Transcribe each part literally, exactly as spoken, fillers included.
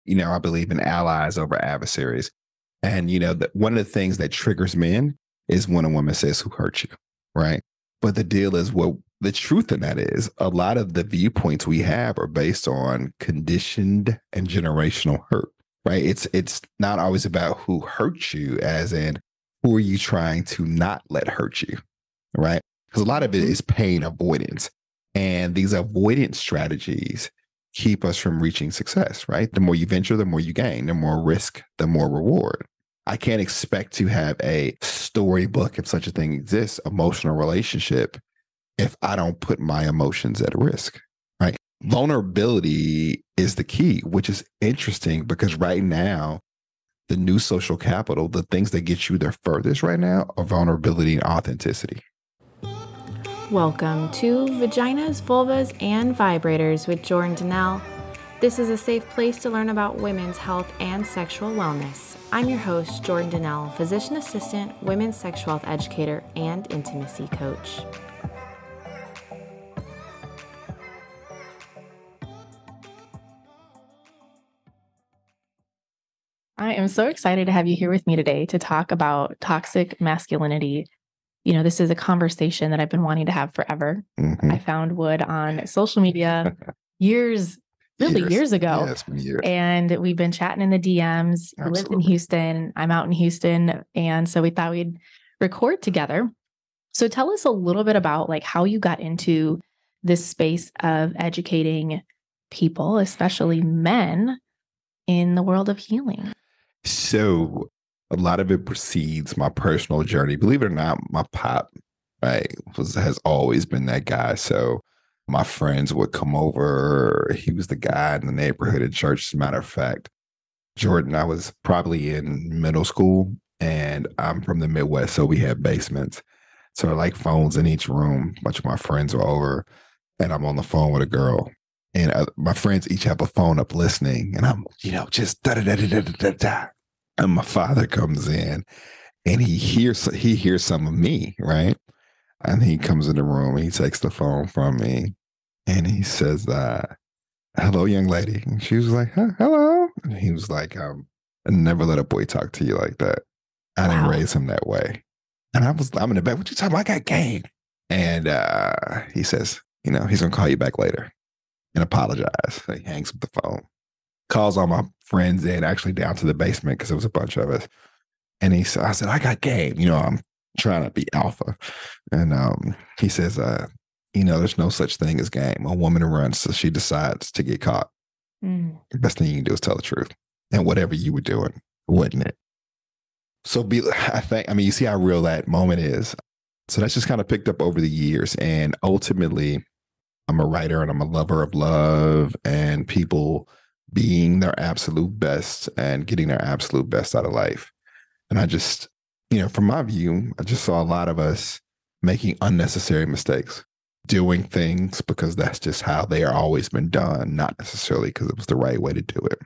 You know, I believe in allies over adversaries. And, you know, the, one of the things that triggers men is when a woman says, who hurt you? Right. But the deal is what the truth in that is a lot of the viewpoints we have are based on conditioned and generational hurt. Right. It's it's not always about who hurt you, as in who are you trying to not let hurt you. Right. Because a lot of it is pain avoidance. And these avoidance strategies keep us from reaching success. Right. The more you venture, the more you gain, the more risk, the more reward. I can't expect to have a storybook, if such a thing exists, emotional relationship, if I don't put my emotions at risk, right? Vulnerability is the key, which is interesting because right now, the new social capital, the things that get you there furthest right now are vulnerability and authenticity. Welcome to Vaginas, Vulvas, and Vibrators with Jordan Donnell. This is a safe place to learn about women's health and sexual wellness. I'm your host, Jordan Donnell, physician assistant, women's sexual health educator, and intimacy coach. I am so excited to have you here with me today to talk about toxic masculinity. You know, this is a conversation that I've been wanting to have forever. Mm-hmm. I found Wood on social media years Really years, years ago. Yes, years. And we've been chatting in the D Ms. He lived in Houston. I'm out in Houston. And so we thought we'd record together. So tell us a little bit about like how you got into this space of educating people, especially men, in the world of healing. So a lot of it precedes my personal journey. Believe it or not, my pop, right, was, has always been that guy. So my friends would come over. He was the guy in the neighborhood at church. As a matter of fact, Jordan, I was probably in middle school and I'm from the Midwest. So we had basements. So like phones in each room. A bunch of my friends were over and I'm on the phone with a girl. And uh, my friends each have a phone up listening. And I'm, you know, just da da da da da da da. And my father comes in and he hears, he hears some of me, right? And he comes in the room and he takes the phone from me and he says, uh, hello, young lady. And she was like, huh, hello. And he was like, um, I never let a boy talk to you like that. I didn't wow. raise him that way. And I was, I'm in the back, what you talking about? I got game. And uh, he says, you know, he's going to call you back later and apologize. So he hangs up the phone, calls all my friends in, actually down to the basement because there was a bunch of us. And he said, I said, I got game. You know, I'm trying to be alpha. And um, he says, uh, you know, there's no such thing as game. A woman runs, so she decides to get caught. Mm. The best thing you can do is tell the truth. And whatever you were doing, wasn't it? So be, I think, I mean, you see how real that moment is. So that's just kind of picked up over the years. And ultimately, I'm a writer and I'm a lover of love and people being their absolute best and getting their absolute best out of life. And I just, you know, from my view, I just saw a lot of us making unnecessary mistakes, doing things because that's just how they are always been done, not necessarily because it was the right way to do it.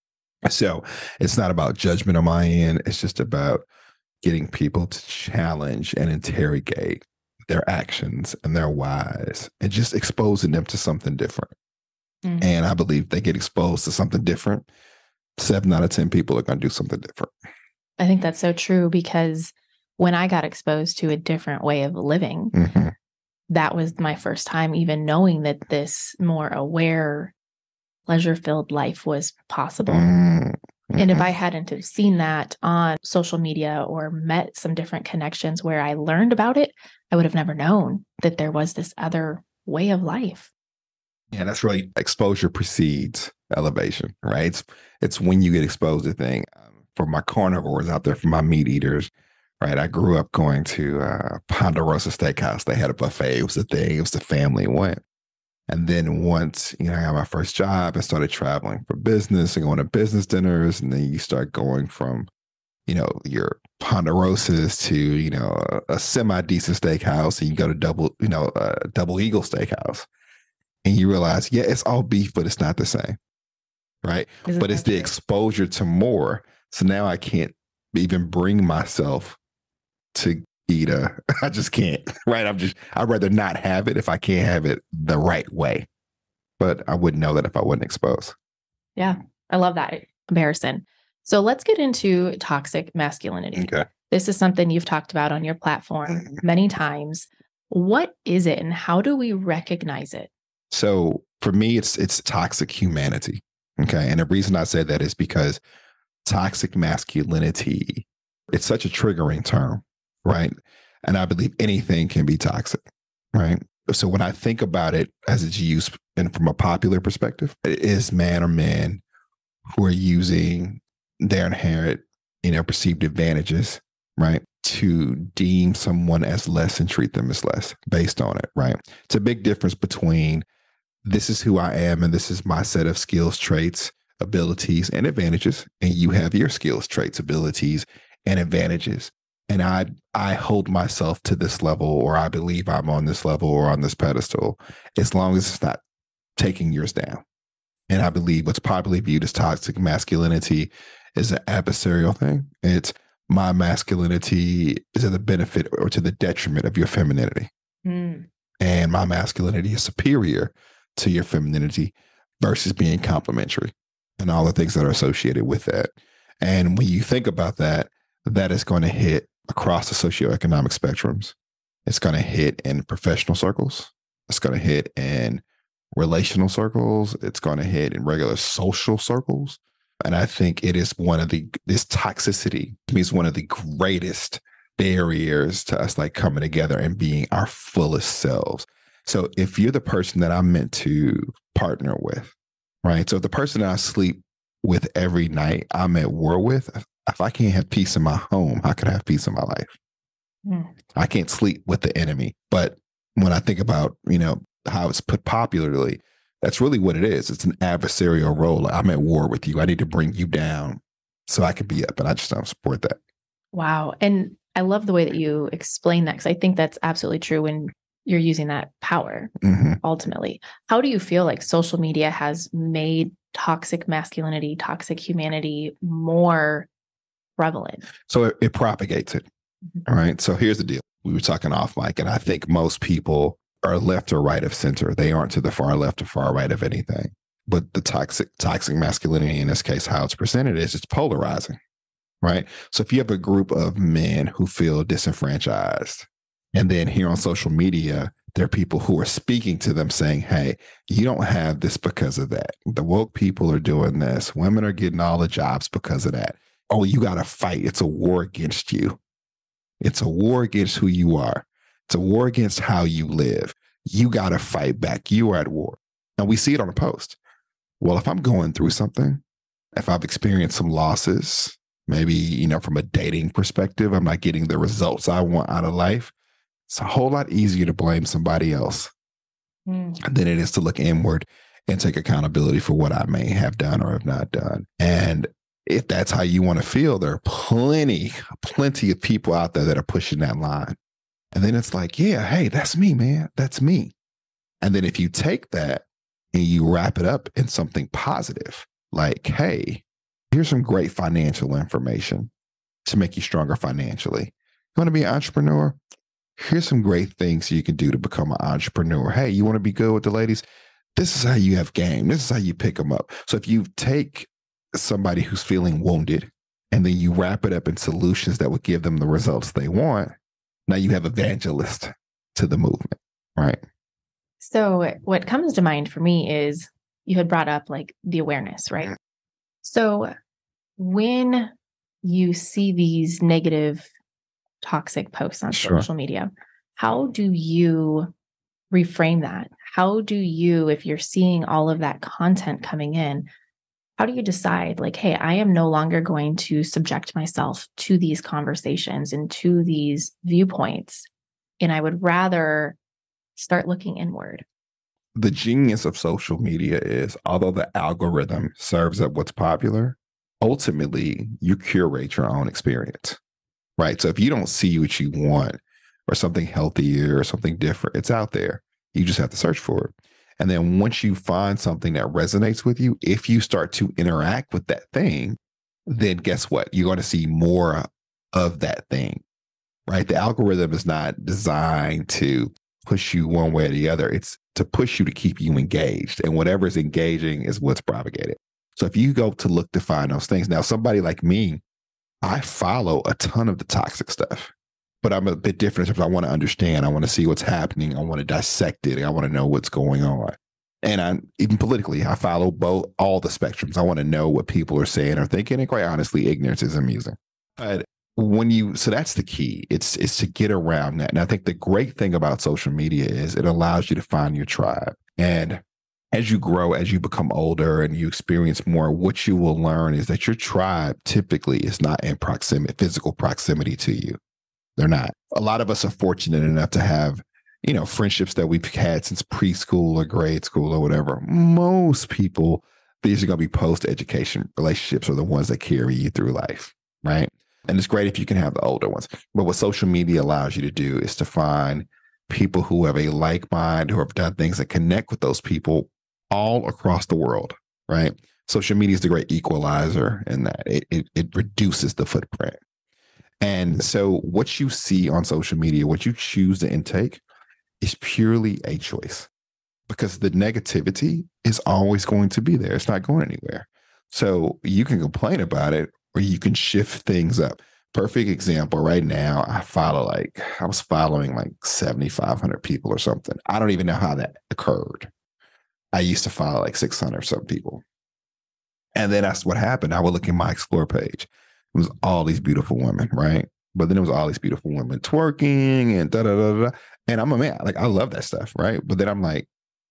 So it's not about judgment on my end. It's just about getting people to challenge and interrogate their actions and their whys and just exposing them to something different. Mm-hmm. And I believe they get exposed to something different. Seven out of ten people are going to do something different. I think that's so true because when I got exposed to a different way of living, mm-hmm. that was my first time even knowing that this more aware, pleasure-filled life was possible. Mm-hmm. And if I hadn't have seen that on social media or met some different connections where I learned about it, I would have never known that there was this other way of life. Yeah, that's really exposure precedes elevation, right? It's, it's when you get exposed to things. For my carnivores out there, for my meat eaters, right? I grew up going to uh, Ponderosa Steakhouse. They had a buffet. It was the thing. It was the family went. And then once, you know, I got my first job, I started traveling for business and going to business dinners. And then you start going from, you know, your Ponderosas to, you know, a, a semi-decent steakhouse. And you go to double, you know, uh, Double Eagle Steakhouse. And you realize, yeah, it's all beef, but it's not the same, right? Isn't but it's the true? Exposure to more. So now I can't even bring myself to eat a, I just can't, right? I'm just, I'd rather not have it if I can't have it the right way. But I wouldn't know that if I wasn't exposed. Yeah. I love that comparison. So let's get into toxic masculinity. Okay. This is something you've talked about on your platform many times. What is it and how do we recognize it? So for me, it's it's toxic humanity. Okay. And the reason I say that is because toxic masculinity, it's such a triggering term, right? And I believe anything can be toxic, right? So when I think about it as it's used and from a popular perspective, it is man or men who are using their inherent, you know, perceived advantages, right, to deem someone as less and treat them as less based on it, right? It's a big difference between this is who I am and this is my set of skills, traits, abilities, and advantages, and you have your skills, traits, abilities, and advantages. And I I hold myself to this level, or I believe I'm on this level or on this pedestal, as long as it's not taking yours down. And I believe what's popularly viewed as toxic masculinity is an adversarial thing. It's my masculinity is to the benefit or to the detriment of your femininity. Mm. And my masculinity is superior to your femininity versus being complementary and all the things that are associated with that. And when you think about that, that is going to hit across the socioeconomic spectrums. It's going to hit in professional circles. It's going to hit in relational circles. It's going to hit in regular social circles. And I think it is one of the, this toxicity to me is one of the greatest barriers to us like coming together and being our fullest selves. So if you're the person that I'm meant to partner with, right? So the person that I sleep with every night, I'm at war with, if I can't have peace in my home, how can I have peace in my life? Mm. I can't sleep with the enemy. But when I think about, you know, how it's put popularly, that's really what it is. It's an adversarial role. Like, I'm at war with you. I need to bring you down so I can be up. And I just don't support that. Wow. And I love the way that you explain that, because I think that's absolutely true when you're using that power, mm-hmm. ultimately. How do you feel like social media has made toxic masculinity, toxic humanity more prevalent? So it, it propagates it. Mm-hmm. All right. So here's the deal. We were talking off mic, and I think most people are left or right of center. They aren't to the far left or far right of anything. But the toxic toxic masculinity, in this case, how it's presented is it's polarizing, right? So if you have a group of men who feel disenfranchised, and then here on social media, there are people who are speaking to them saying, hey, you don't have this because of that. The woke people are doing this. Women are getting all the jobs because of that. Oh, you got to fight. It's a war against you. It's a war against who you are. It's a war against how you live. You got to fight back. You are at war. And we see it on a post. Well, if I'm going through something, if I've experienced some losses, maybe, you know, from a dating perspective, I'm not getting the results I want out of life. It's a whole lot easier to blame somebody else mm. than it is to look inward and take accountability for what I may have done or have not done. And if that's how you want to feel, there are plenty, plenty of people out there that are pushing that line. And then it's like, yeah, hey, that's me, man. That's me. And then if you take that and you wrap it up in something positive, like, hey, here's some great financial information to make you stronger financially. You want to be an entrepreneur? Here's some great things you can do to become an entrepreneur. Hey, you want to be good with the ladies? This is how you have game. This is how you pick them up. So if you take somebody who's feeling wounded and then you wrap it up in solutions that would give them the results they want, now you have evangelist to the movement, right? So what comes to mind for me is you had brought up like the awareness, right? So when you see these negative, toxic posts on sure. social media, how do you reframe that? How do you, if you're seeing all of that content coming in, how do you decide like, hey, I am no longer going to subject myself to these conversations and to these viewpoints, and I would rather start looking inward? The genius of social media is, although the algorithm serves up what's popular, ultimately you curate your own experience, right? So if you don't see what you want or something healthier or something different, it's out there. You just have to search for it. And then once you find something that resonates with you, if you start to interact with that thing, then guess what? You're going to see more of that thing, right? The algorithm is not designed to push you one way or the other. It's to push you to keep you engaged. And whatever is engaging is what's propagated. So if you go to look to find those things, now somebody like me, I follow a ton of the toxic stuff, but I'm a bit different if I want to understand. I want to see what's happening. I want to dissect it. I want to know what's going on. And I, even politically, I follow both, all the spectrums. I want to know what people are saying or thinking. And quite honestly, ignorance is amusing. But when you, so that's the key. It's, it's to get around that. And I think the great thing about social media is it allows you to find your tribe. And as you grow, as you become older and you experience more, what you will learn is that your tribe typically is not in proximity, physical proximity to you. They're not. A lot of us are fortunate enough to have, you know, friendships that we've had since preschool or grade school or whatever. Most people, these are going to be post-education relationships are the ones that carry you through life, right? And it's great if you can have the older ones. But what social media allows you to do is to find people who have a like mind, who have done things that connect with those people all across the world, right? Social media is the great equalizer in that it, it, it reduces the footprint. And so what you see on social media, what you choose to intake is purely a choice, because the negativity is always going to be there. It's not going anywhere. So you can complain about it or you can shift things up. Perfect example right now, I follow like, I was following like seventy-five hundred people or something. I don't even know how that occurred. I used to follow like six hundred some people. And then that's what happened. I would look at my Explore page. It was all these beautiful women, right? But then it was all these beautiful women twerking and da da da da. And I'm a man, like I love that stuff, right? But then I'm like,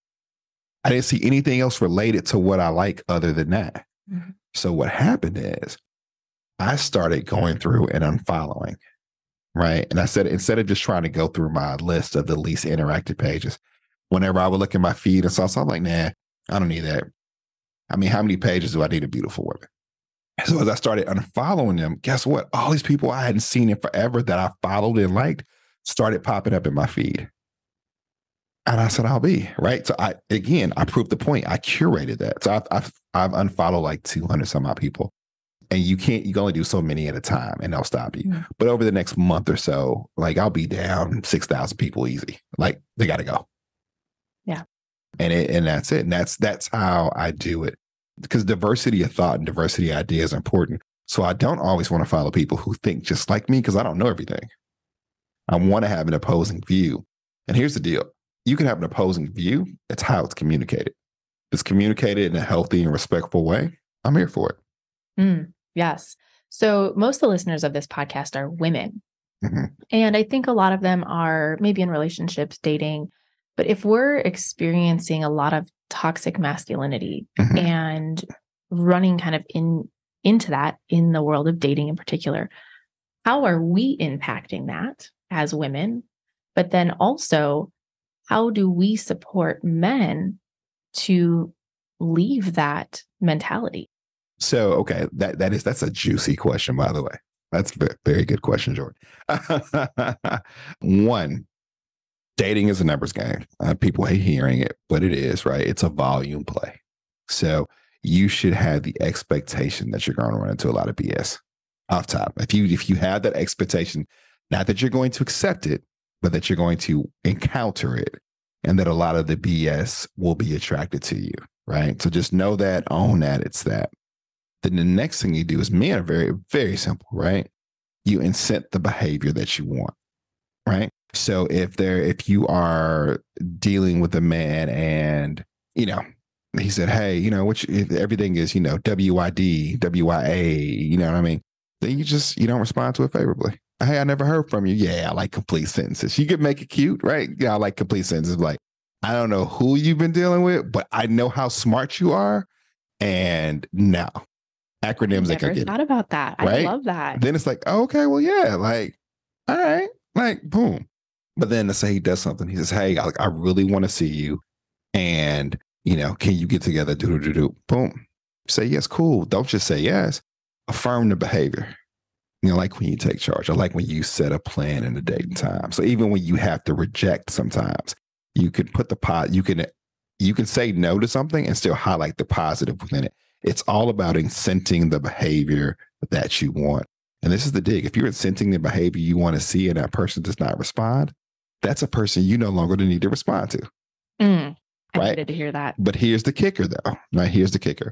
I didn't see anything else related to what I like other than that. Mm-hmm. So what happened is I started going through and unfollowing, right? And I said, instead of just trying to go through my list of the least interactive pages, whenever I would look at my feed and saw something, I'm like, nah, I don't need that. I mean, how many pages do I need of beautiful women? So as I started unfollowing them, guess what? All these people I hadn't seen in forever that I followed and liked started popping up in my feed. And I said, I'll be, right? So I, again, I proved the point. I curated that. So I've, I've, I've unfollowed like two hundred some odd people. And you can't, you can only do so many at a time and they'll stop you. Mm-hmm. But over the next month or so, like I'll be down six thousand people easy. Like they got to go. Yeah. And it, and that's it. And that's, that's how I do it, because diversity of thought and diversity of idea is important. So I don't always want to follow people who think just like me, because I don't know everything. I want to have an opposing view. And here's the deal. You can have an opposing view. It's how it's communicated. If it's communicated in a healthy and respectful way, I'm here for it. Mm, yes. So most of the listeners of this podcast are women. Mm-hmm. And I think a lot of them are maybe in relationships, dating. But if we're experiencing a lot of toxic masculinity mm-hmm. and running kind of in into that in the world of dating in particular, how are we impacting that as women? But then also, how do we support men to leave that mentality? So, okay, that that is that's a juicy question, by the way. That's a very good question, Jordan. One, dating is a numbers game. Uh, people hate hearing it, but it is, right? It's a volume play. So you should have the expectation that you're going to run into a lot of B S off top. If you if you have that expectation, not that you're going to accept it, but that you're going to encounter it, and that a lot of the B S will be attracted to you, right? So just know that, own that, it's that. Then the next thing you do is, men are very, very simple, right? You incent the behavior that you want, right? So if there, if you are dealing with a man and, you know, he said, hey, you know, which everything is, you know, W I D, W I A, you know what I mean? Then you just, you don't respond to it favorably. Hey, I never heard from you. Yeah, I like complete sentences. You can make it cute, right? Yeah, I like complete sentences. Like, I don't know who you've been dealing with, but I know how smart you are. And now, acronyms that I never thought about that. Right? I love that. Then it's like, oh, okay, well, yeah, like, all right, like, boom. But then let's say he does something. He says, hey, I, I really want to see you. And, you know, can you get together? Do, do, do, do. Boom. Say yes, cool. Don't just say yes. Affirm the behavior. You know, like when you take charge. I like when you set a plan in the date and time. So even when you have to reject sometimes, you can put the pot, you can, you can say no to something and still highlight the positive within it. It's all about incenting the behavior that you want. And this is the dig. If you're incenting the behavior you want to see and that person does not respond, that's a person you no longer need to respond to. Mm, I right? needed to hear that. But here's the kicker, though. Now, here's the kicker.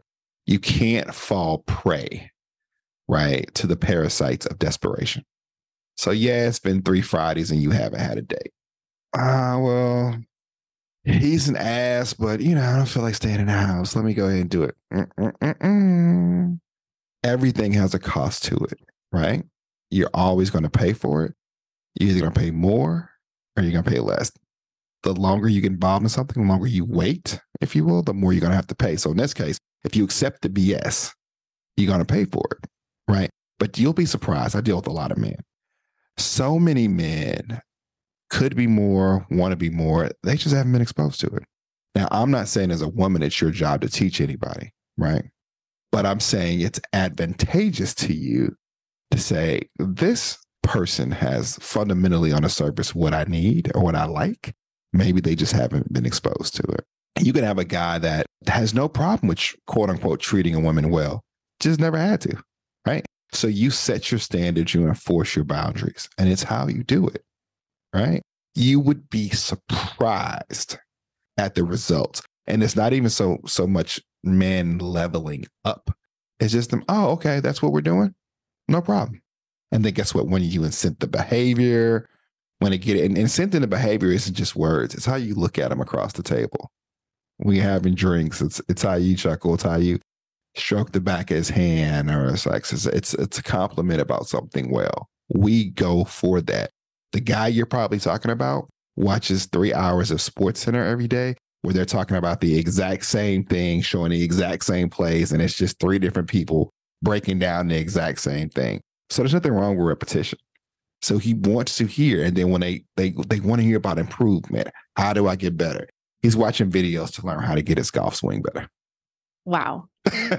You can't fall prey, right, to the parasites of desperation. So, yeah, it's been three Fridays and you haven't had a date. Ah, uh, well, he's an ass, but, you know, I don't feel like staying in the house. Let me go ahead and do it. Mm-mm-mm-mm. Everything has a cost to it, right? You're always going to pay for it. You're either going to pay more or you're going to pay less. The longer you get involved in something, the longer you wait, if you will, the more you're going to have to pay. So in this case, if you accept the B S, you're going to pay for it, right? But you'll be surprised. I deal with a lot of men. So many men could be more, want to be more. They just haven't been exposed to it. Now, I'm not saying as a woman, it's your job to teach anybody, right? But I'm saying it's advantageous to you to say, this person has fundamentally on the surface what I need or what I like. Maybe they just haven't been exposed to it. You can have a guy that has no problem with, quote unquote, treating a woman well, just never had to, right? So you set your standards, you enforce your boundaries, and it's how you do it, right? You would be surprised at the results. And it's not even so so much men leveling up. It's just them, oh, okay, that's what we're doing. No problem. And then guess what? When you incent the behavior, when it get and incenting the behavior isn't just words, it's how you look at them across the table. We having drinks, it's it's how you chuckle, it's how you stroke the back of his hand, or it's like it's it's, it's a compliment about something well. We go for that. The guy you're probably talking about watches three hours of Sports Center every day where they're talking about the exact same thing, showing the exact same plays, and it's just three different people breaking down the exact same thing. So there's nothing wrong with repetition. So he wants to hear, and then when they they they want to hear about improvement, how do I get better? He's watching videos to learn how to get his golf swing better. Wow.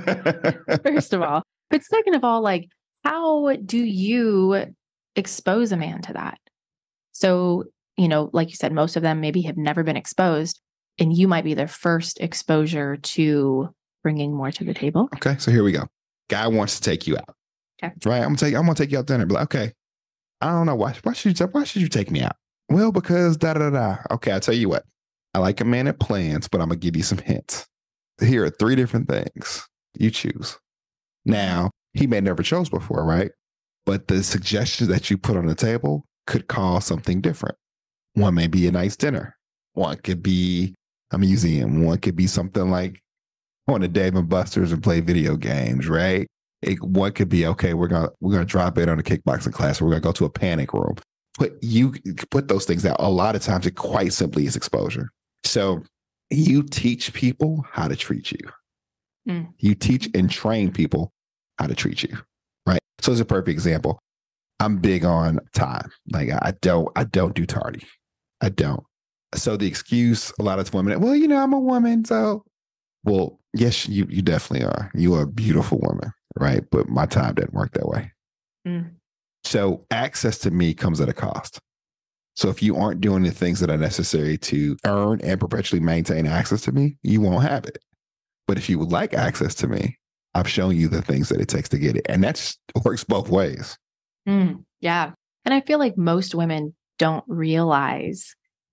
First of all. But second of all, like, how do you expose a man to that? So, you know, like you said, most of them maybe have never been exposed, and you might be their first exposure to bringing more to the table. Okay, so here we go. Guy wants to take you out. Okay. Right? I'm gonna take I'm gonna take you out to dinner. Be like, okay, I don't know why. Why should you why should you take me out? Well, because da da da. Okay, I'll tell you what. I like a man that plans, but I'm gonna give you some hints. Here are three different things. You choose. Now, he may never chose before, right? But the suggestions that you put on the table could cause something different. One may be a nice dinner. One could be a museum. One could be something like on a Dave and Buster's and play video games, right? It, one could be, okay, we're gonna we're gonna drop in on a kickboxing class, or we're gonna go to a panic room. Put you put those things out. A lot of times, it quite simply is exposure. So you teach people how to treat you. Mm. You teach and train people how to treat you, right? So it's a perfect example. I'm big on time. Like I don't, I don't do tardy. I don't. So the excuse a lot of women, well, you know, I'm a woman, so well, yes, you you definitely are. You are a beautiful woman, right? But my time didn't work that way. Mm. So access to me comes at a cost. So if you aren't doing the things that are necessary to earn and perpetually maintain access to me, you won't have it. But if you would like access to me, I've shown you the things that it takes to get it. And that works both ways. Mm, yeah. And I feel like most women don't realize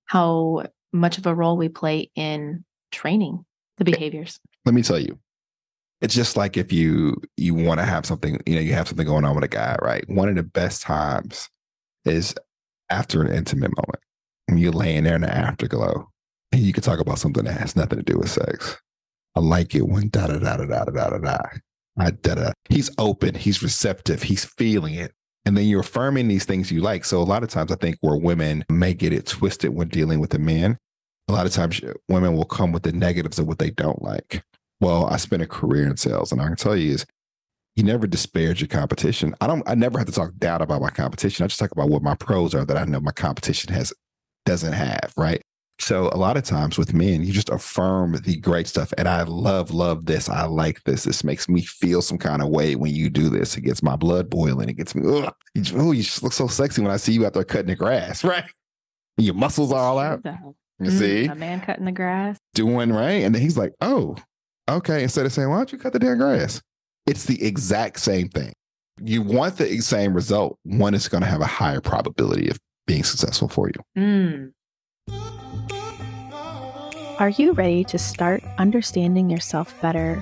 how much of a role we play in training the behaviors. Let me tell you, it's just like if you you want to have something, you know, you have something going on with a guy, right? One of the best times is after an intimate moment. When you're laying there in the afterglow and you can talk about something that has nothing to do with sex. I like it when da da da da da da da da. I da da. He's open. He's receptive. He's feeling it. And then you're affirming these things you like. So a lot of times I think where women may get it twisted when dealing with a man, a lot of times women will come with the negatives of what they don't like. Well, I spent a career in sales, and I can tell you is you never disparage your competition. I don't, I never have to talk down about my competition. I just talk about what my pros are that I know my competition has, doesn't have, right? So a lot of times with men, you just affirm the great stuff. And I love, love this. I like this. This makes me feel some kind of way when you do this. It gets my blood boiling. It gets me, ugh, you, oh, you just look so sexy when I see you out there cutting the grass, right? Your muscles are all out. You mm, see? A man cutting the grass. Doing right. And then he's like, oh, okay. Instead of saying, why don't you cut the damn grass? It's the exact same thing. You want the same result. One is going to have a higher probability of being successful for you. Mm. Are you ready to start understanding yourself better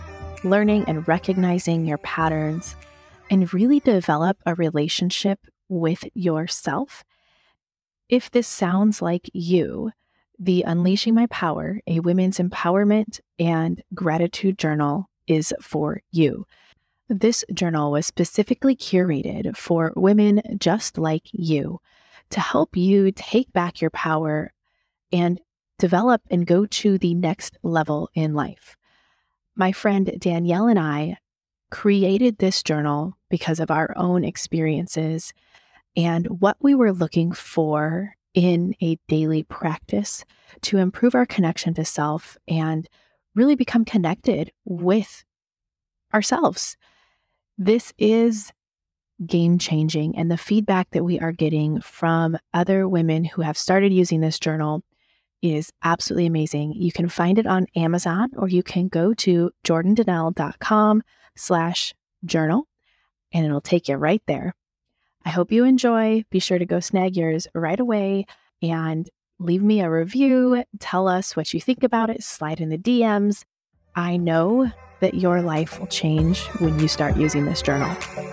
learning and recognizing your patterns, and really develop a relationship with yourself. If this sounds like you, the Unleashing My Power, a women's empowerment and gratitude journal is for you. This journal was specifically curated for women just like you to help you take back your power and develop and go to the next level in life. My friend Danielle and I created this journal because of our own experiences and what we were looking for in a daily practice to improve our connection to self and really become connected with ourselves. This is game-changing, and the feedback that we are getting from other women who have started using this journal is absolutely amazing. You can find it on Amazon, or you can go to jordandannelle.com slash journal, and it'll take you right there. I hope you enjoy. Be sure to go snag yours right away and leave me a review. Tell us what you think about it. Slide in the D Ms. I know that your life will change when you start using this journal.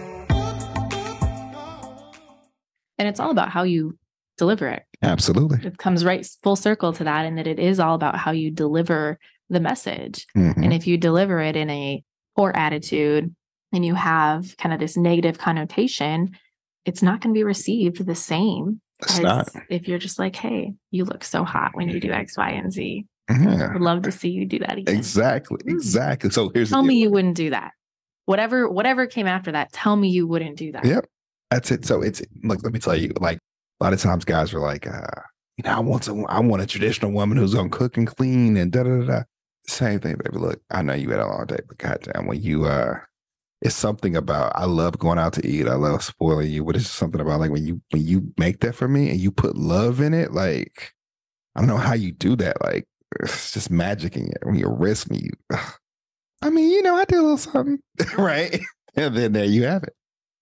And it's all about how you deliver it. Absolutely. It comes right full circle to that, in that it is all about how you deliver the message. Mm-hmm. And if you deliver it in a poor attitude and you have kind of this negative connotation, it's not going to be received the same It's as not. if you're just like, hey, you look so hot when you do X, Y, and Z. Yeah. Would love to see you do that again. Exactly. Exactly. So here's Tell the me deal. you wouldn't do that. Whatever, whatever came after that, tell me you wouldn't do that. Yep. That's it. So it's like, let me tell you, like a lot of times guys are like, uh, you know, I want some, I want a traditional woman who's gonna cook and clean and da da da da. Same thing, baby. Look, I know you had a long day, but goddamn, when you uh it's something about, I love going out to eat. I love spoiling you, but it's something about like when you when you make that for me and you put love in it, like I don't know how you do that. Like it's just magic in it. When you risk me, you, I mean, you know, I do a little something, right? And then there you have it.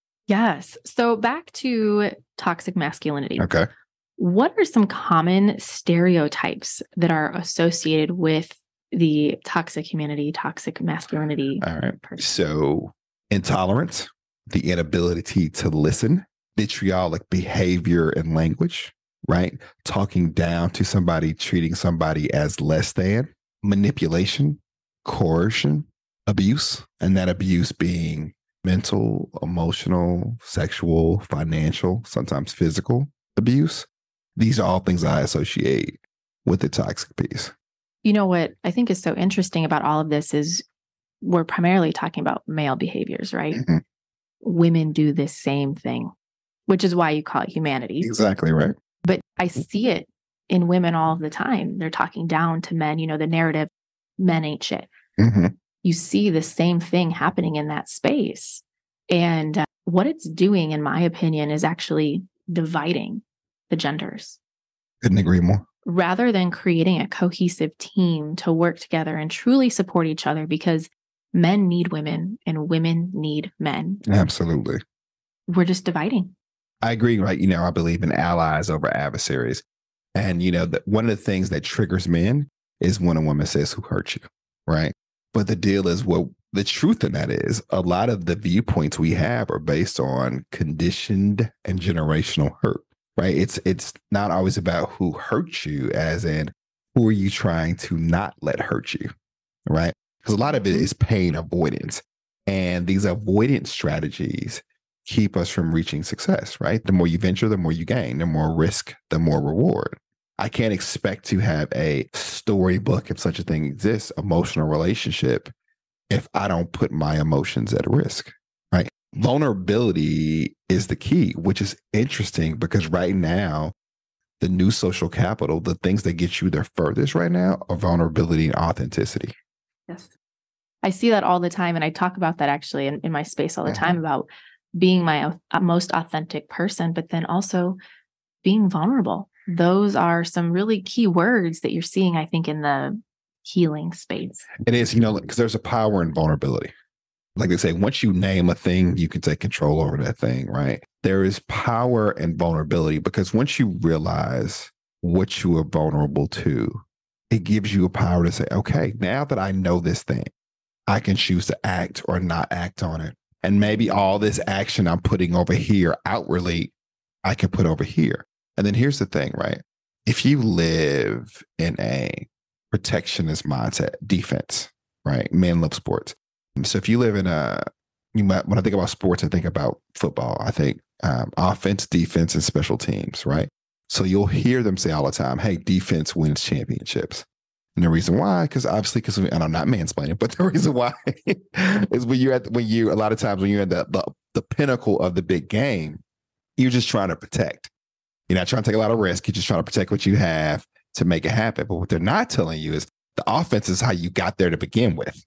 Yes. So back to toxic masculinity. Okay. What are some common stereotypes that are associated with the toxic humanity, toxic masculinity? All right. person? So intolerance, the inability to listen, vitriolic behavior and language, right? Talking down to somebody, treating somebody as less than, manipulation, coercion, abuse, and that abuse being mental, emotional, sexual, financial, sometimes physical abuse. These are all things I associate with the toxic piece. You know what I think is so interesting about all of this is we're primarily talking about male behaviors, right? Mm-hmm. Women do this same thing, which is why you call it humanity. Exactly right. But I see it in women all the time. They're talking down to men, you know, the narrative, men ain't shit. Mm-hmm. You see the same thing happening in that space. And uh, what it's doing, in my opinion, is actually dividing the genders. Couldn't agree more. Rather than creating a cohesive team to work together and truly support each other, because men need women and women need men. Absolutely. We're just dividing. I agree. Right. You know, I believe in allies over adversaries. And, you know, the, one of the things that triggers men is when a woman says, who hurt you? Right. But the deal is, what the truth in that is, a lot of the viewpoints we have are based on conditioned and generational hurt. Right. It's it's not always about who hurt you, as in who are you trying to not let hurt you. Right. Because a lot of it is pain avoidance. And these avoidance strategies keep us from reaching success. Right. The more you venture, the more you gain, the more risk, the more reward. I can't expect to have a storybook, if such a thing exists, emotional relationship, if I don't put my emotions at risk. Right. Vulnerability is the key, which is interesting because right now, the new social capital, the things that get you there furthest right now are vulnerability and authenticity. Yes. I see that all the time. And I talk about that actually in, in my space all the Mm-hmm. time, about being my uh, most authentic person, but then also being vulnerable. Those are some really key words that you're seeing, I think, in the healing space. It is, you know, because there's a power in vulnerability. Like they say, once you name a thing, you can take control over that thing, right? There is power in vulnerability because once you realize what you are vulnerable to, it gives you a power to say, okay, now that I know this thing, I can choose to act or not act on it. And maybe all this action I'm putting over here outwardly, I can put over here. And then here's the thing, right? If you live in a protectionist mindset, defense, right? Men love sports. So if you live in a, you might, when I think about sports, I think about football. I think um, offense, defense, and special teams, right? So you'll hear them say all the time, hey, defense wins championships. And the reason why, because obviously, because and I'm not mansplaining, but the reason why is when you're at when you a lot of times when you're at the, the the pinnacle of the big game, you're just trying to protect. You're not trying to take a lot of risk. You're just trying to protect what you have to make it happen. But what they're not telling you is the offense is how you got there to begin with.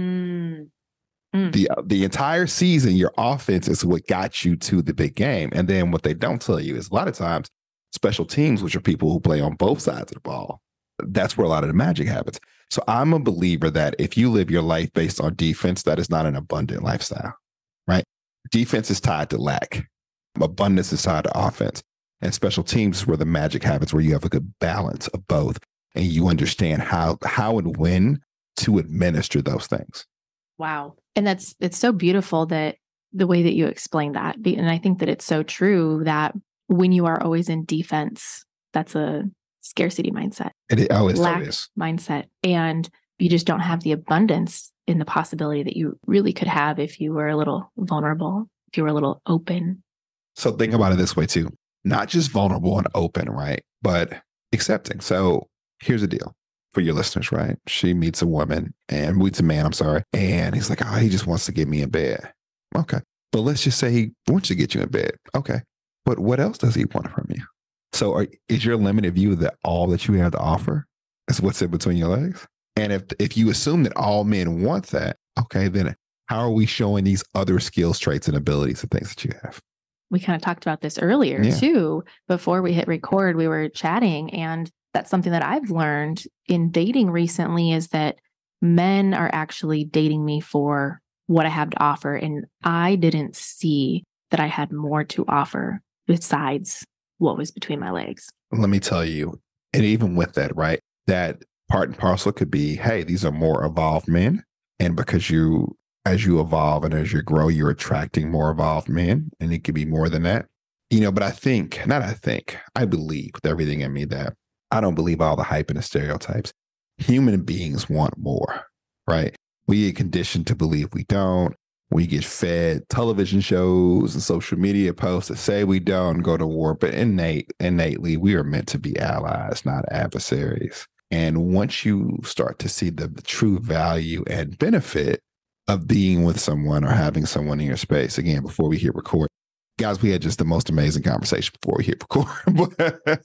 Mm. Mm. The the entire season, your offense is what got you to the big game. And then what they don't tell you is a lot of times special teams, which are people who play on both sides of the ball, that's where a lot of the magic happens. So I'm a believer that if you live your life based on defense, that is not an abundant lifestyle, right? Defense is tied to lack. Abundance is tied to offense. And special teams is where the magic happens, where you have a good balance of both and you understand how how and when to administer those things. Wow. And that's, it's so beautiful that the way that you explained that. And I think that it's so true that when you are always in defense, that's a scarcity mindset. It always lack is. mindset. And you just don't have the abundance in the possibility that you really could have if you were a little vulnerable, if you were a little open. So think about it this way too. Not just vulnerable and open, right? But accepting. So here's the deal for your listeners, right? She meets a woman and meets a man, I'm sorry. And he's like, oh, he just wants to get me in bed. Okay. But let's just say he wants to get you in bed. Okay. But what else does he want from you? So are, is your limited view that all that you have to offer is what's in between your legs? And if if you assume that all men want that, okay, then how are we showing these other skills, traits, and abilities and things that you have? We kind of talked about this earlier Yeah. too. Before we hit record, we were chatting, and that's something that I've learned in dating recently is that men are actually dating me for what I have to offer. And I didn't see that I had more to offer besides what was between my legs. Let me tell you, and even with that, right, that part and parcel could be, hey, these are more evolved men. And because you, as you evolve and as you grow, you're attracting more evolved men. And it could be more than that. You know, but I think, not I think, I believe with everything in me that I don't believe all the hype and the stereotypes. Human beings want more, right? We get conditioned to believe we don't. We get fed television shows and social media posts that say we don't go to war, but innate, innately, we are meant to be allies, not adversaries. And once you start to see the, the true value and benefit of being with someone or having someone in your space, again, before we hit record, guys, we had just the most amazing conversation before we hit record.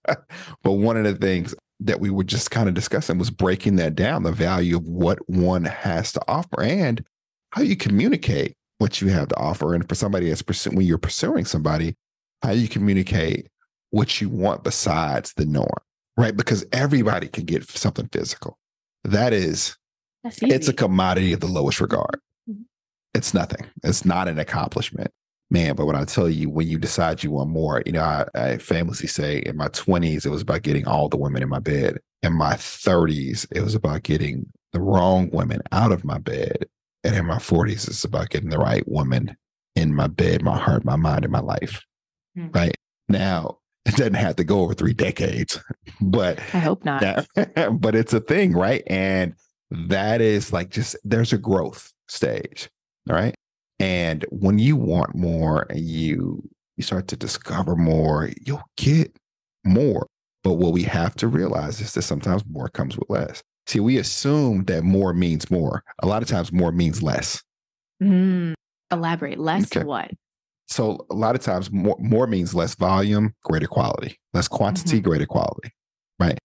But one of the things that we were just kind of discussing was breaking that down, the value of what one has to offer and how you communicate what you have to offer. And for somebody that's pursuing, when you're pursuing somebody, how you communicate what you want besides the norm, right? Because everybody can get something physical. That is, That's easy. it's a commodity of the lowest regard. Mhm. It's nothing. It's not an accomplishment. Man, but when I tell you, when you decide you want more, you know, I, I famously say in my twenties, it was about getting all the women in my bed. In my thirties, it was about getting the wrong women out of my bed. And in my forties, it's about getting the right woman in my bed, my heart, my mind, and my life. Mm. Right now, it doesn't have to go over three decades, but I hope not. that, but it's a thing, right? And that is like just there's a growth stage, all right? And when you want more and you you start to discover more, you'll get more. But what we have to realize is that sometimes more comes with less. See, we assume that more means more. A lot of times more means less. Mm. Elaborate. Less Okay. what? So a lot of times more, more means less volume, greater quality, less quantity, Mm-hmm. greater quality, right?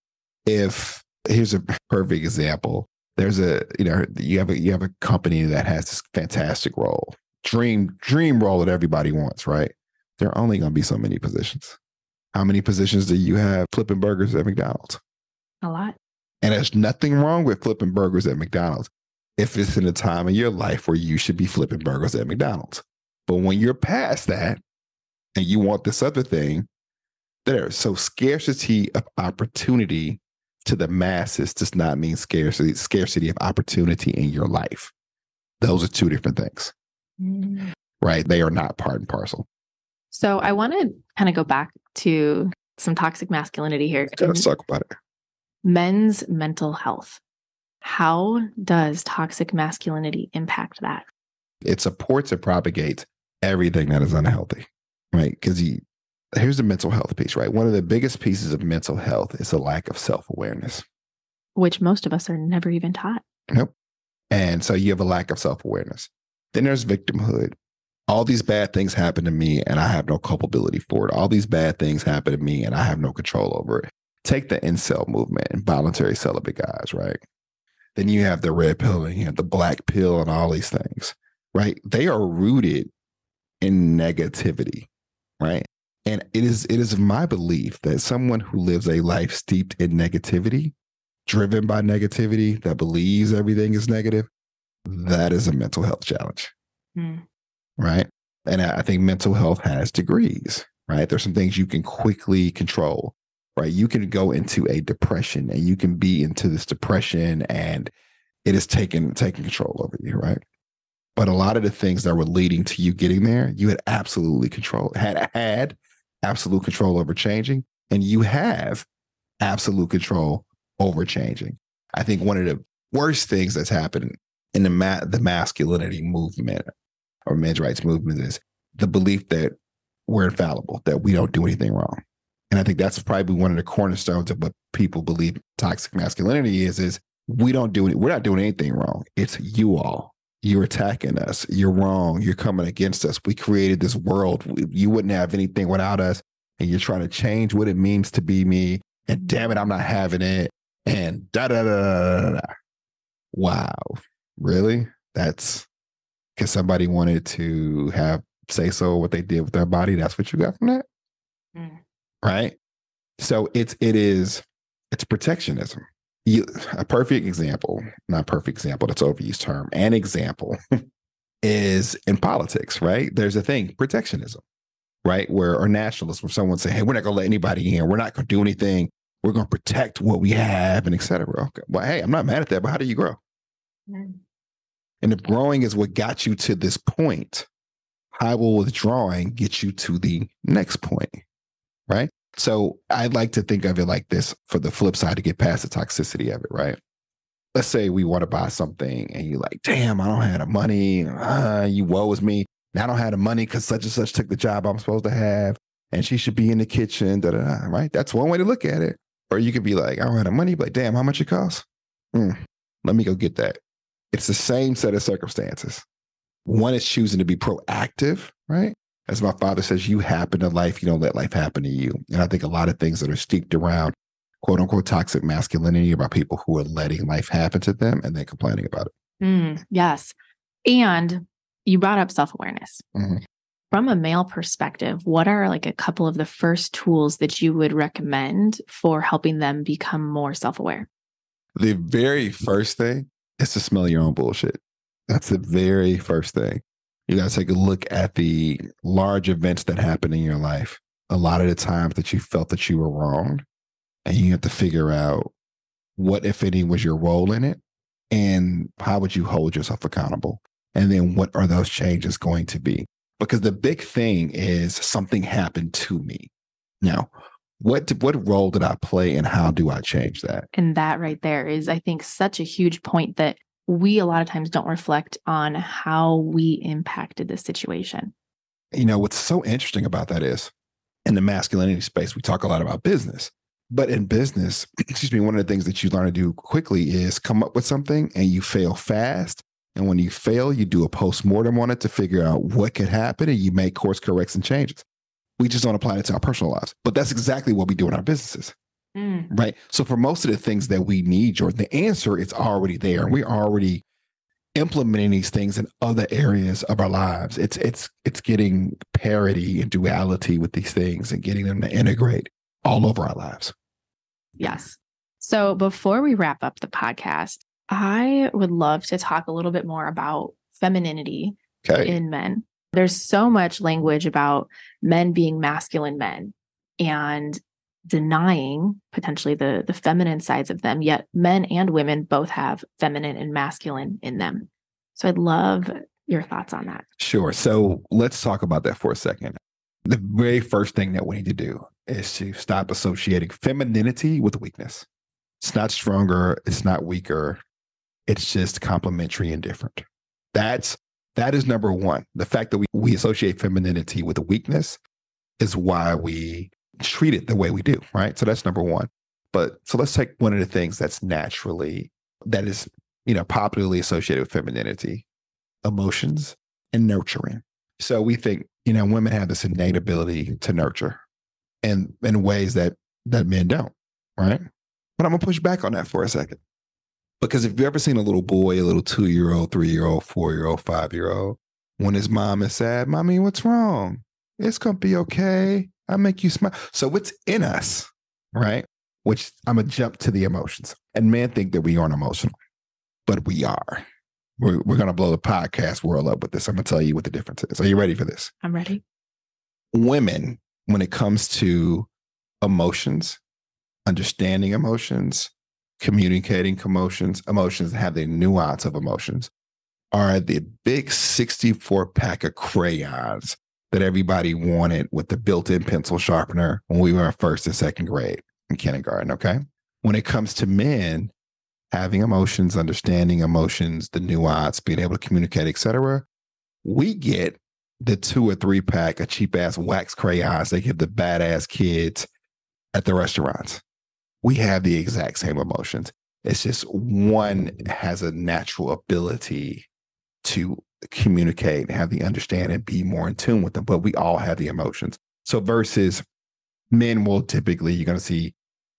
If here's a perfect example, there's a, you know, you have a, you have a company that has this fantastic role, dream, dream role that everybody wants, right? There are only going to be so many positions. How many positions do you have flipping burgers at McDonald's? A lot. And there's nothing wrong with flipping burgers at McDonald's if it's in a time in your life where you should be flipping burgers at McDonald's. But when you're past that and you want this other thing, there. So scarcity of opportunity to the masses does not mean scarcity, scarcity of opportunity in your life. Those are two different things, Mm. right? They are not part and parcel. So I want to kind of go back to some toxic masculinity here. Let's talk about it. Men's mental health. How does toxic masculinity impact that? It supports and propagates everything that is unhealthy, right? Because here's the mental health piece, right? One of the biggest pieces of mental health is a lack of self-awareness, which most of us are never even taught. Nope. And so you have a lack of self-awareness. Then there's victimhood. All these bad things happen to me and I have no culpability for it. All these bad things happen to me and I have no control over it. Take the incel movement and voluntary celibate guys, right? Then you have the red pill and you have the black pill and all these things, right? They are rooted in negativity, right? And it is it is my belief that someone who lives a life steeped in negativity, driven by negativity, that believes everything is negative, that is a mental health challenge, mm. right? And I think mental health has degrees, right? There's some things you can quickly control, right? You can go into a depression and you can be into this depression and it is taking taking control over you, right? But a lot of the things that were leading to you getting there, you had absolutely control, had had absolute control over changing, and you have absolute control over changing. I think one of the worst things that's happened in the ma- the masculinity movement or men's rights movement is the belief that we're infallible, that we don't do anything wrong. And I think that's probably one of the cornerstones of what people believe toxic masculinity is, is we don't do it. We're not doing anything wrong. It's you all. You're attacking us. You're wrong. You're coming against us. We created this world. You wouldn't have anything without us. And you're trying to change what it means to be me. And damn it, I'm not having it. And da da da da da. Wow. Really? That's because somebody wanted to have say so what they did with their body. That's what you got from that? Mm. Right? So it's it is it's protectionism. You, a perfect example, not perfect example, that's an overused term, an example is in politics, right? There's a thing, protectionism, right? Where, or nationalism, where someone say, hey, we're not going to let anybody in. We're not going to do anything. We're going to protect what we have and et cetera. Okay. Well, hey, I'm not mad at that, but how do you grow? Mm. And if growing is what got you to this point, how will withdrawing get you to the next point, right? So I like to think of it like this for the flip side to get past the toxicity of it, right? Let's say we want to buy something and you're like, damn, I don't have the money. Uh, you woe is me. Now I don't have the money because such and such took the job I'm supposed to have and she should be in the kitchen, da, da, da, right? That's one way to look at it. Or you could be like, I don't have the money, but damn, how much it costs? Mm, let me go get that. It's the same set of circumstances. One is choosing to be proactive, right? As my father says, you happen to life, you don't let life happen to you. And I think a lot of things that are steeped around quote unquote toxic masculinity about people who are letting life happen to them and then complaining about it. Mm, yes. And you brought up self-awareness. Mm-hmm. From a male perspective, what are like a couple of the first tools that you would recommend for helping them become more self-aware? The very first thing is to smell your own bullshit. That's the very first thing. You got to take a look at the large events that happen in your life. A lot of the times that you felt that you were wrong, and you have to figure out what, if any, was your role in it, and how would you hold yourself accountable? And then what are those changes going to be? Because the big thing is something happened to me. Now, what did, what role did I play and how do I change that? And that right there is, I think, such a huge point that we a lot of times don't reflect on how we impacted the situation. You know, what's so interesting about that is in the masculinity space, we talk a lot about business. But in business, excuse me, one of the things that you learn to do quickly is come up with something and you fail fast. And when you fail, you do a postmortem on it to figure out what could happen and you make course corrects and changes. We just don't apply it to our personal lives. But that's exactly what we do in our businesses. Mm. Right. So for most of the things that we need, Jordan, the answer is already there. We're already implementing these things in other areas of our lives. It's it's it's getting parity and duality with these things and getting them to integrate all over our lives. Yes. So before we wrap up the podcast, I would love to talk a little bit more about femininity okay. in men. There's so much language about men being masculine men and denying potentially the, the feminine sides of them, yet men and women both have feminine and masculine in them. So I'd love your thoughts on that. Sure. So let's talk about that for a second. The very first thing that we need to do is to stop associating femininity with weakness. It's not stronger. It's not weaker. It's just complementary and different. That's, that is number one. The fact that we, we associate femininity with weakness is why we treat it the way we do, right? So that's number one. But so let's take one of the things that's naturally, that is, you know, popularly associated with femininity, emotions and nurturing. So we think, you know, women have this innate ability to nurture in, in ways that, that men don't, right? But I'm going to push back on that for a second. Because if you've ever seen a little boy, a little two-year-old, three-year-old, four-year-old, five-year-old, when his mom is sad, Mommy, what's wrong? It's going to be okay. I make you smile. So it's in us, right? Which I'm going to jump to the emotions. And men think that we aren't emotional, but we are. We're, we're going to blow the podcast world up with this. I'm going to tell you what the difference is. Are you ready for this? I'm ready. Women, when it comes to emotions, understanding emotions, communicating emotions, emotions that have the nuance of emotions, are the big sixty-four pack of crayons that everybody wanted with the built-in pencil sharpener when we were in first and second grade in kindergarten, okay? When it comes to men, having emotions, understanding emotions, the nuance, being able to communicate, et cetera, we get the two or three pack of cheap ass wax crayons they give the badass kids at the restaurants. We have the exact same emotions. It's just one has a natural ability to communicate, have the understanding, be more in tune with them, but we all have the emotions. So versus men will typically, you're going to see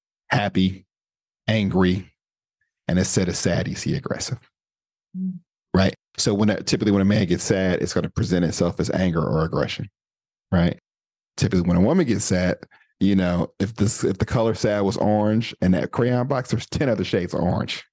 happy, angry, and instead of sad, you see aggressive, mm. right? So when a, typically when a man gets sad, it's going to present itself as anger or aggression, right? Typically when a woman gets sad, you know, if this if the color sad was orange and that crayon box, there's ten other shades of orange.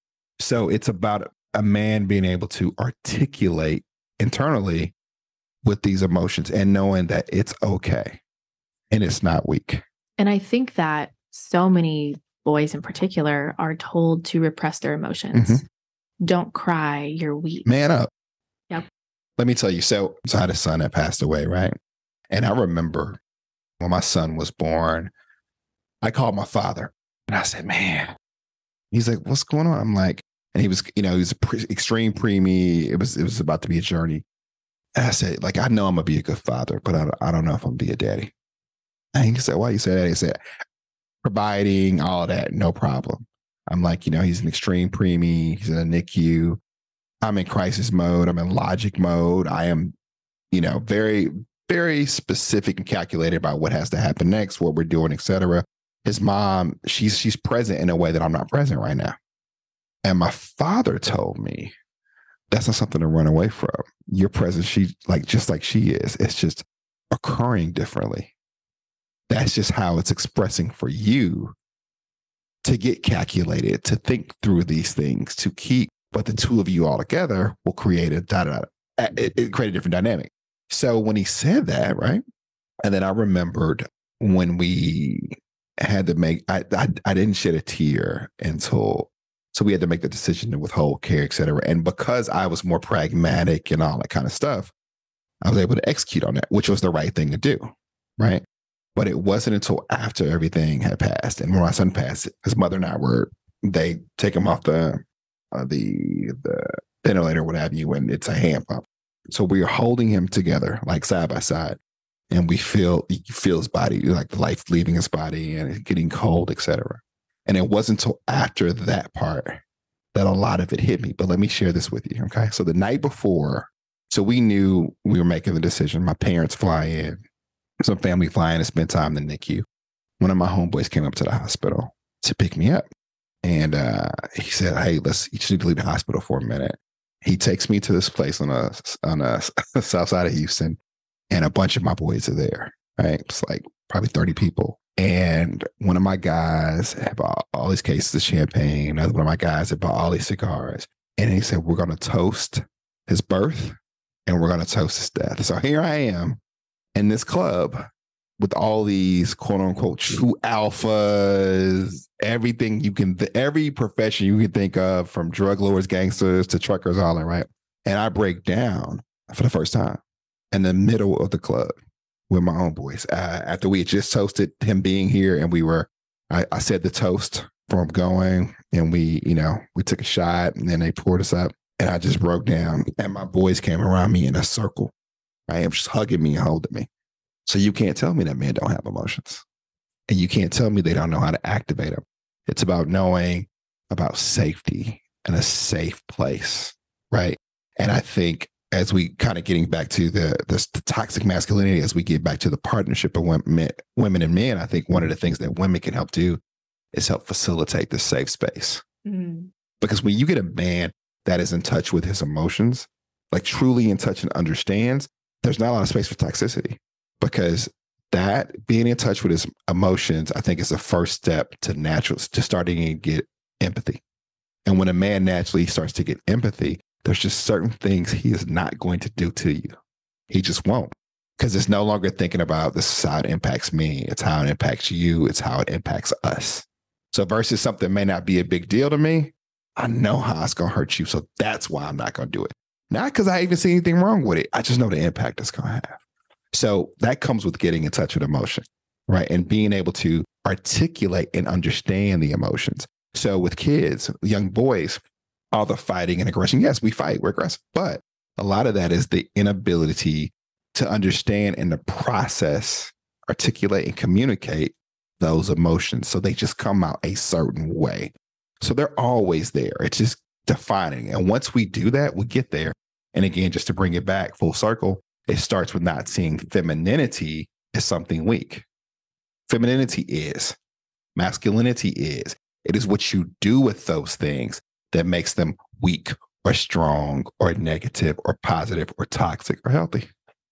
So it's about a man being able to articulate internally with these emotions and knowing that it's okay and it's not weak. And I think that so many boys in particular are told to repress their emotions. Mm-hmm. Don't cry, you're weak. Man up. Yep. Let me tell you, so, so I had a son that passed away, right? And I remember when my son was born, I called my father and I said, man, he's like, what's going on? I'm like, and he was, you know, he was a pre- extreme preemie. It was, it was about to be a journey. And I said, like, I know I'm gonna be a good father, but I, I don't know if I'm gonna be a daddy. And he said, why you say that? He said, providing, all that, no problem. I'm like, you know, he's an extreme preemie. He's in a N I C U. I'm in crisis mode. I'm in logic mode. I am, you know, very, very specific and calculated about what has to happen next, what we're doing, et cetera. His mom, she's she's present in a way that I'm not present right now. And my father told me, that's not something to run away from. Your presence, she like just like she is. It's just occurring differently. That's just how it's expressing for you to get calculated, to think through these things, to keep, but the two of you all together will create a da da. It, it create a different dynamic. So when he said that, right, and then I remembered when we had to make, I I, I didn't shed a tear until, so we had to make the decision to withhold care, et cetera. And because I was more pragmatic and all that kind of stuff, I was able to execute on that, which was the right thing to do, right? But it wasn't until after everything had passed, and when my son passed, his mother and I were, they take him off the uh, the the ventilator, what have you, and it's a hand pump. So we are holding him together, like side by side, and we feel he feel his body, like the life leaving his body and getting cold, et cetera. And it wasn't until after that part that a lot of it hit me. But let me share this with you, okay? So the night before, so we knew we were making the decision. My parents fly in, some family fly in to spend time in the N I C U. One of my homeboys came up to the hospital to pick me up. And uh, he said, hey, let's, you just need to leave the hospital for a minute. He takes me to this place on a on a south side of Houston, and a bunch of my boys are there, right? It's like probably thirty people. And one of my guys had bought all these cases of champagne. Another one of my guys had bought all these cigars. And he said, we're going to toast his birth and we're going to toast his death. So here I am in this club with all these quote unquote true alphas, everything you can, every profession you can think of, from drug lords, gangsters to truckers, all that, right? And I break down for the first time in the middle of the club with my own boys. Uh, after we had just toasted him being here, and we were, I, I said the toast for him going, and we, you know, we took a shot, and then they poured us up, and I just broke down, and my boys came around me in a circle. I am just hugging me and holding me. So you can't tell me that men don't have emotions, and you can't tell me they don't know how to activate them. It's about knowing about safety and a safe place, right? And I think as we kind of getting back to the, the the toxic masculinity, as we get back to the partnership of women, women and men, I think one of the things that women can help do is help facilitate the safe space. Mm. Because when you get a man that is in touch with his emotions, like truly in touch and understands, there's not a lot of space for toxicity. Because that being in touch with his emotions, I think is the first step to natural, to starting to get empathy. And when a man naturally starts to get empathy, there's just certain things he is not going to do to you. He just won't. Because it's no longer thinking about this is how it impacts me. It's how it impacts you. It's how it impacts us. So versus something may not be a big deal to me, I know how it's going to hurt you. So that's why I'm not going to do it. Not because I even see anything wrong with it. I just know the impact it's going to have. So that comes with getting in touch with emotion, right? And being able to articulate and understand the emotions. So with kids, young boys, all the fighting and aggression, yes, we fight, we're aggressive, but a lot of that is the inability to understand and to process, articulate, and communicate those emotions. So they just come out a certain way. So they're always there. It's just defining. And once we do that, we get there. And again, just to bring it back full circle, it starts with not seeing femininity as something weak. Femininity is, masculinity is. It is what you do with those things that makes them weak or strong or negative or positive or toxic or healthy.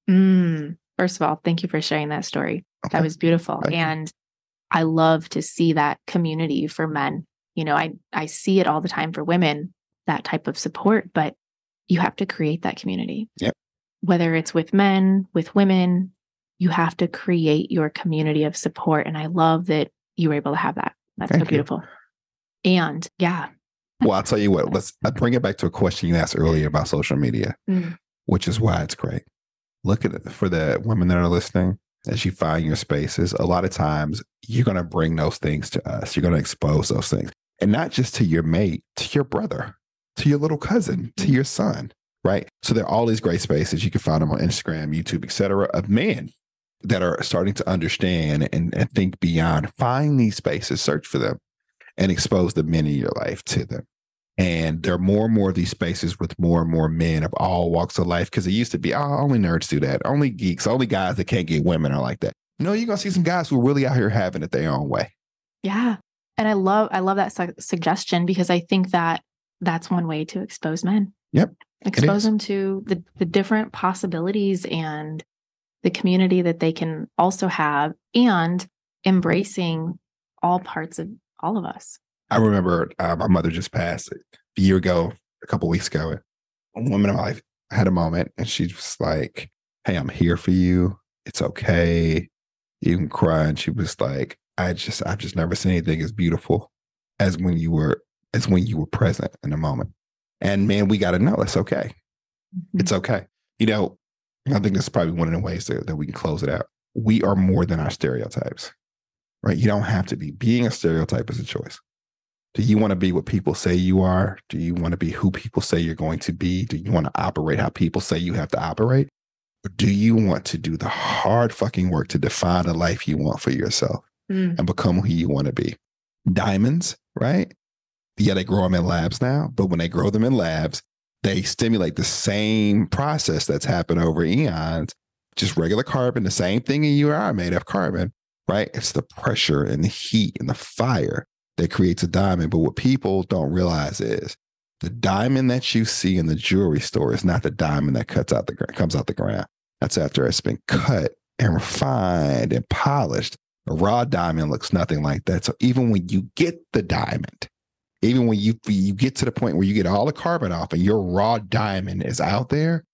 Mm, first of all, thank you for sharing that story. Okay. That was beautiful. Thank and you. I love to see that community for men. You know, I, I see it all the time for women, that type of support, but you have to create that community. Yep. Whether it's with men, with women, you have to create your community of support. And I love that you were able to have that. That's Thank so beautiful. You. And yeah. Well, I'll tell you what, let's I'll bring it back to a question you asked earlier about social media, mm. which is why it's great. Look at it for the women that are listening, as you find your spaces, a lot of times you're going to bring those things to us. You're going to expose those things. And not just to your mate, to your brother, to your little cousin, to your son, right? So there are all these great spaces. You can find them on Instagram, YouTube, et cetera, of men that are starting to understand and, and think beyond. Find these spaces, search for them, and expose the men in your life to them. And there are more and more of these spaces with more and more men of all walks of life, because it used to be, oh, only nerds do that. Only geeks, only guys that can't get women are like that. No, you're going to see some guys who are really out here having it their own way. Yeah. And I love, I love that su- suggestion, because I think that that's one way to expose men. Yep. Expose them to the, the different possibilities and the community that they can also have, and embracing all parts of all of us. I remember uh, my mother just passed a year ago, a couple of weeks ago. A woman in my life had a moment, and she was like, hey, I'm here for you. It's okay. You can cry. And she was like, I just, I've just never seen anything as beautiful as when you were, as when you were present in the moment. And man, we got to know it's okay. Mm-hmm. It's okay. You know, I think this is probably one of the ways that, that we can close it out. We are more than our stereotypes, right? You don't have to be. Being a stereotype is a choice. Do you want to be what people say you are? Do you want to be who people say you're going to be? Do you want to operate how people say you have to operate? Or do you want to do the hard fucking work to define the life you want for yourself mm. and become who you want to be? Diamonds, right? Yeah, they grow them in labs now, but when they grow them in labs, they stimulate the same process that's happened over eons, just regular carbon, the same thing in you or I made of carbon, right? It's the pressure and the heat and the fire that creates a diamond. But what people don't realize is the diamond that you see in the jewelry store is not the diamond that cuts out the comes out the ground. That's after it's been cut and refined and polished. A raw diamond looks nothing like that. So even when you get the diamond, even when you you get to the point where you get all the carbon off and your raw diamond is out there,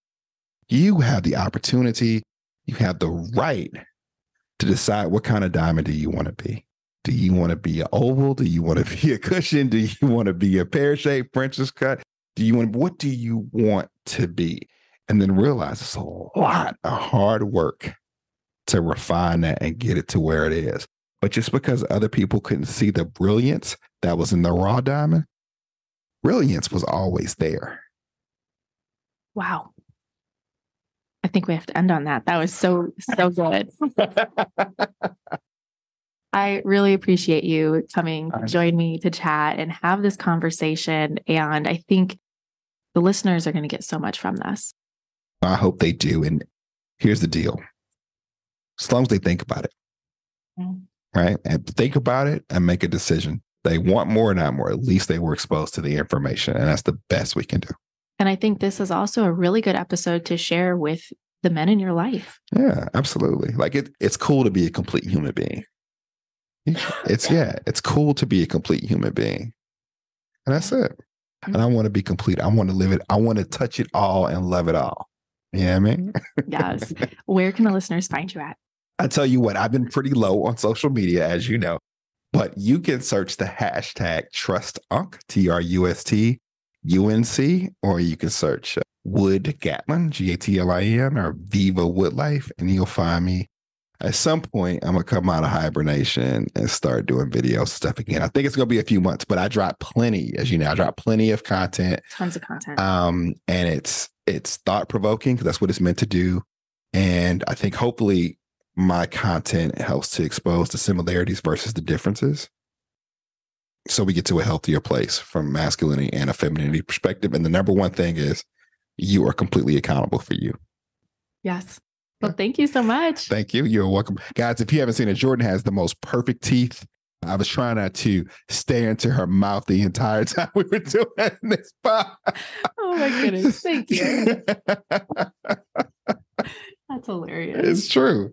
you have the opportunity, you have the right to decide what kind of diamond do you want to be. Do you want to be an oval? Do you want to be a cushion? Do you want to be a pear-shaped French's cut? Do you want, what do you want to be. And then realize it's a lot of hard work to refine that and get it to where it is. But just because other people couldn't see the brilliance that was in the raw diamond, brilliance was always there. Wow. I think we have to end on that. That was so, so good. I really appreciate you coming to join me to chat and have this conversation. And I think the listeners are going to get so much from this. I hope they do. And here's the deal. As long as they think about it, mm. right? And think about it and make a decision. They want more or not more. At least they were exposed to the information. And that's the best we can do. And I think this is also a really good episode to share with the men in your life. Yeah, absolutely. Like it, it's cool to be a complete human being. It's, yeah, it's cool to be a complete human being. And that's it. And I want to be complete. I want to live it. I want to touch it all and love it all. You know what I mean? Yes. Where can the listeners find you at? I tell you what, I've been pretty low on social media, as you know, but you can search the hashtag TrustUnc, T R U S T U N C, or you can search Wood Gatlin, G A T L I N, or Viva Woodlife, and you'll find me. At some point, I'm going to come out of hibernation and start doing video stuff again. I think it's going to be a few months, but I drop plenty, as you know, I drop plenty of content. Tons of content. Um, and it's it's thought-provoking because that's what it's meant to do. And I think hopefully my content helps to expose the similarities versus the differences. So we get to a healthier place from masculinity and a femininity perspective. And the number one thing is you are completely accountable for you. Yes. Well, thank you so much. Thank you. You're welcome. Guys, if you haven't seen it, Jordan has the most perfect teeth. I was trying not to stare into her mouth the entire time we were doing this pod. Oh my goodness. Thank you. That's hilarious. It's true.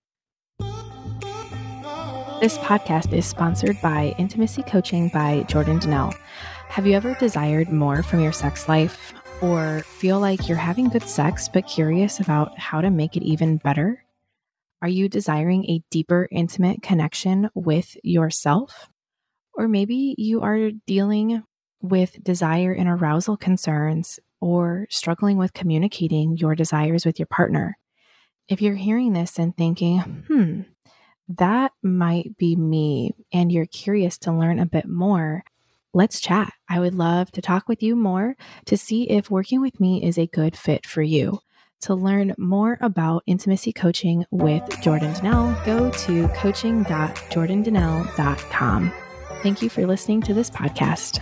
This podcast is sponsored by Intimacy Coaching by Jordan Donnell. Have you ever desired more from your sex life? Or feel like you're having good sex, but curious about how to make it even better? Are you desiring a deeper, intimate connection with yourself? Or maybe you are dealing with desire and arousal concerns or struggling with communicating your desires with your partner. If you're hearing this and thinking, hmm, that might be me, and you're curious to learn a bit more, let's chat. I would love to talk with you more to see if working with me is a good fit for you. To learn more about intimacy coaching with Jordan Donnell, go to coaching dot jordan donnell dot com. Thank you for listening to this podcast.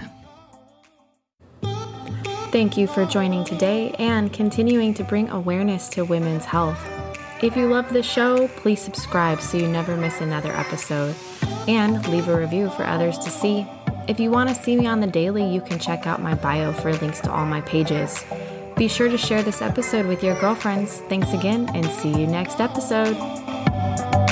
Thank you for joining today and continuing to bring awareness to women's health. If you love the show, please subscribe so you never miss another episode, and leave a review for others to see. If you want to see me on the daily, you can check out my bio for links to all my pages. Be sure to share this episode with your girlfriends. Thanks again, and see you next episode.